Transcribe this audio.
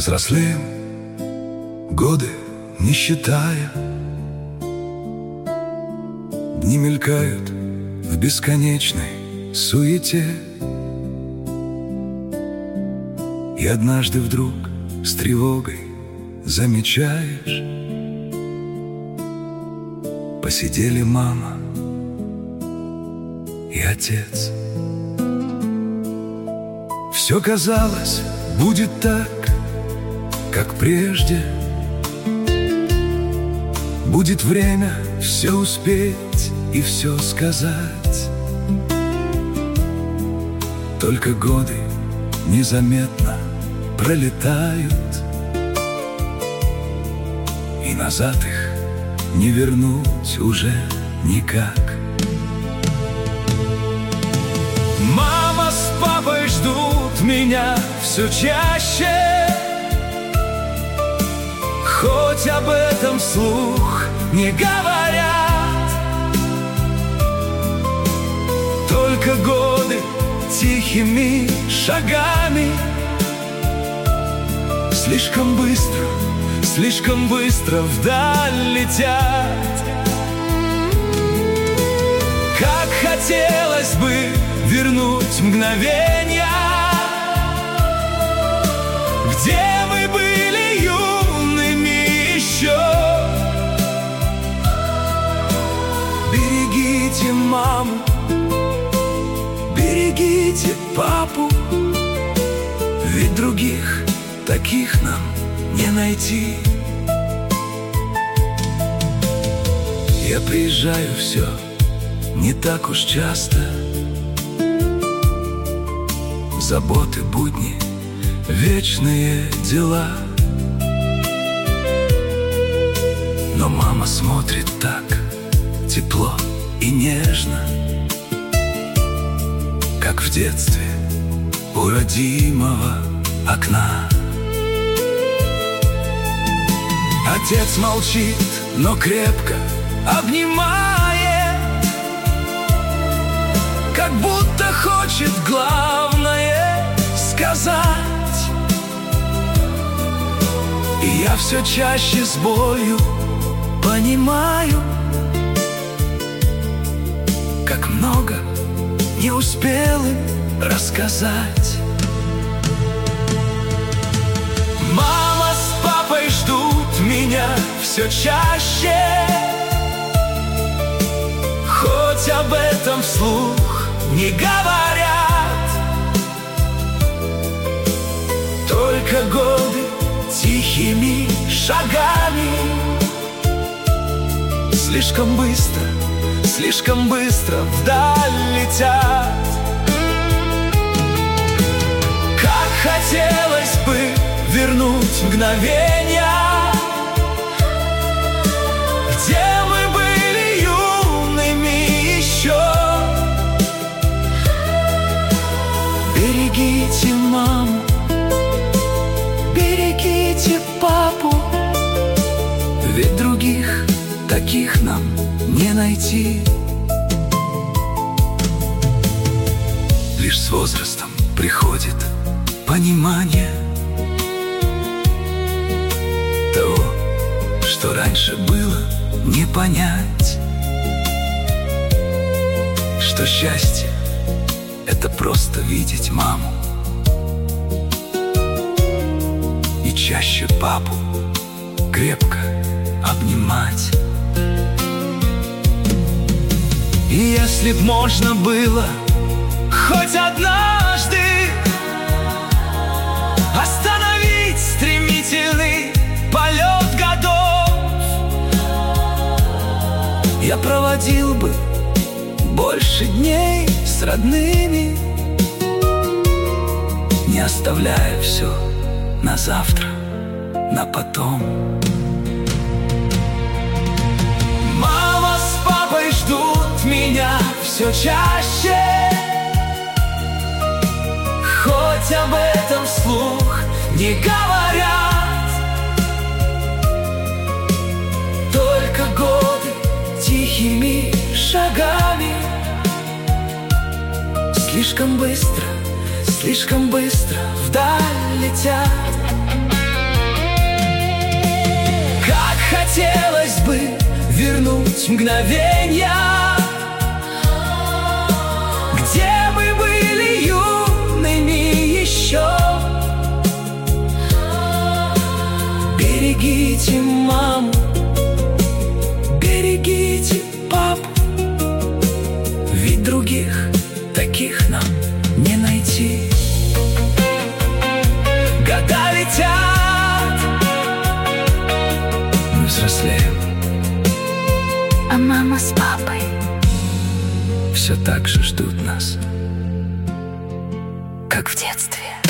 взрослеем, годы не считая. Дни мелькают в бесконечной суете. И однажды вдруг с тревогой замечаешь: посидели мама и отец. Все казалось, будет так, как прежде. Будет время все успеть и все сказать. Только годы незаметно пролетают, и назад их не вернуть уже никак. Мама с папой ждут меня все чаще, хоть об этом вслух не говорят. Только годы тихими шагами слишком быстро вдаль летят. Как хотелось бы вернуть мгновенья, где мы были юными еще. Берегите маму, берегите папу, ведь других таких нам не найти. Я приезжаю все не так уж часто. Заботы, будни, вечные дела. Но мама смотрит так тепло и нежно, как в детстве у родимого окна. Отец молчит, но крепко обнимает, как будто хочет главное сказать. И я все чаще с болью понимаю, как много не успел им рассказать. Мама с папой ждут меня все чаще, хоть об этом вслух не говорят. Только годы тихими шагами слишком быстро вдаль летят. Как хотелось бы вернуть мгновенья, где мы были юными еще. Берегите маму, берегите папу, ведь других таких нам не найти. Лишь с возрастом приходит понимание того, что раньше было не понять, что счастье — это просто видеть маму и чаще папу крепко обнимать. И если б можно было хоть однажды остановить стремительный полет годов, я проводил бы больше дней с родными, не оставляя все на завтра, на потом. Мама с папой ждут меня все чаще, хоть об этом вслух не говорят. Только годы тихими шагами слишком быстро вдаль летят. Хотелось бы вернуть мгновенья, где мы были юными еще. Берегите маму, берегите папу, ведь других таких нам не найти. Года летят, мы взрослеем, а мама с папой все так же ждут нас, как в детстве.